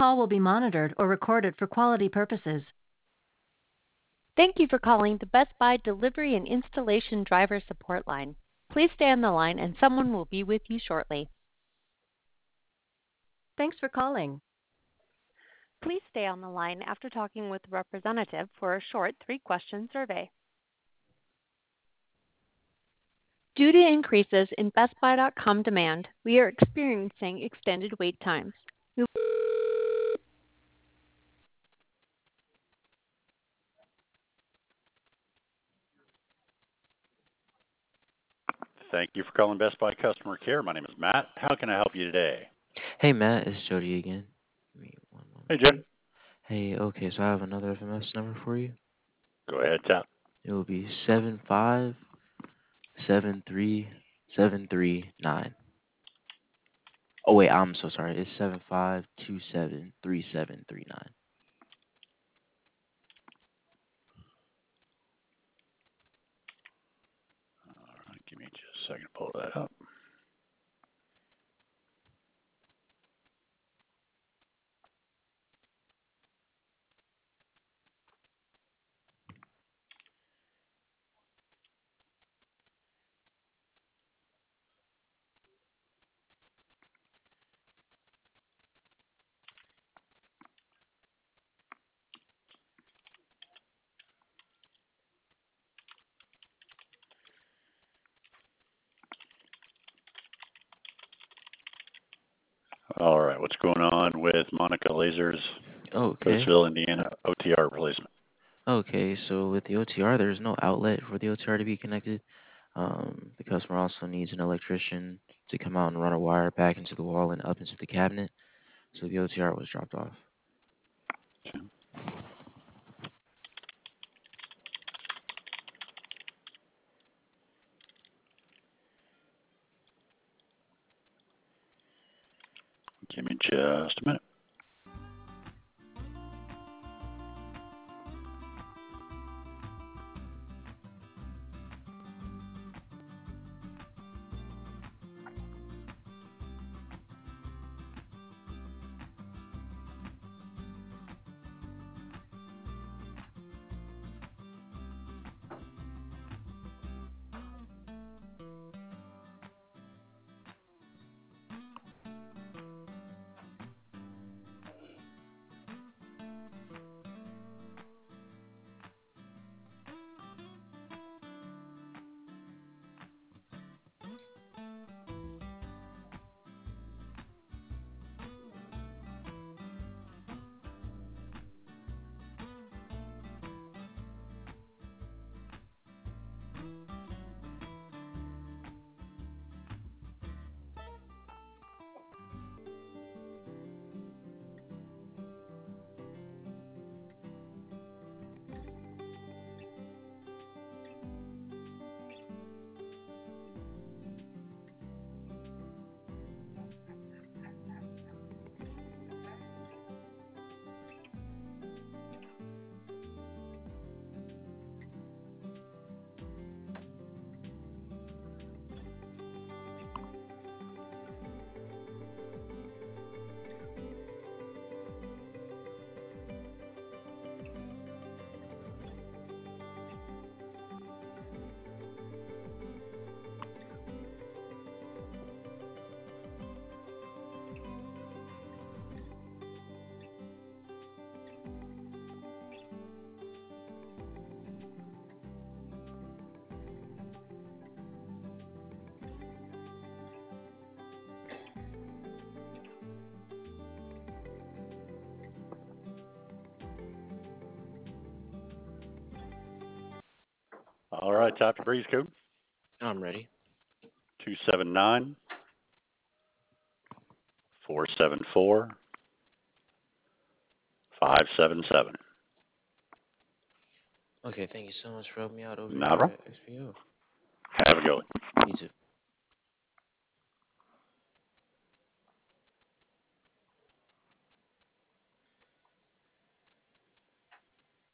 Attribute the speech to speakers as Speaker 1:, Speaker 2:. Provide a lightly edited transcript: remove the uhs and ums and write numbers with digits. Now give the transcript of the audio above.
Speaker 1: call will be monitored or recorded for quality purposes.
Speaker 2: Thank you for calling the Best Buy Delivery and Installation Driver Support Line. Please stay on the line and someone will be with you shortly.
Speaker 1: Thanks for calling.
Speaker 2: Please stay on the line after talking with the representative for a short 3-question survey. Due to increases in BestBuy.com demand, we are experiencing extended wait times.
Speaker 3: Thank you for calling Best Buy Customer Care. My name is Matt. How can I help you today?
Speaker 4: Hey Matt, it's Jody again. Give me one
Speaker 3: Hey,
Speaker 4: moment.
Speaker 3: Jim.
Speaker 4: Hey, okay, so I have another FMS number for you.
Speaker 3: Go ahead, tap.
Speaker 4: It will be 7573739. Oh wait, I'm so sorry. It's 75273739.
Speaker 3: All right, give me just a second to pull that up. All right, what's going on with Monica Lasers,
Speaker 4: Okay.
Speaker 3: Roseville, Indiana, OTR replacement?
Speaker 4: Okay, so with the OTR, there's no outlet for the OTR to be connected. The customer also needs an electrician to come out and run a wire back into the wall and up into the cabinet. So the OTR was dropped off.
Speaker 3: Okay. Give me just a minute. All right, top your breeze code.
Speaker 4: I'm ready.
Speaker 3: 279 474 577.
Speaker 4: Okay, thank you so much for helping me out over
Speaker 3: Not
Speaker 4: here
Speaker 3: wrong.
Speaker 4: at XPO.
Speaker 3: Have a good one.
Speaker 4: You too.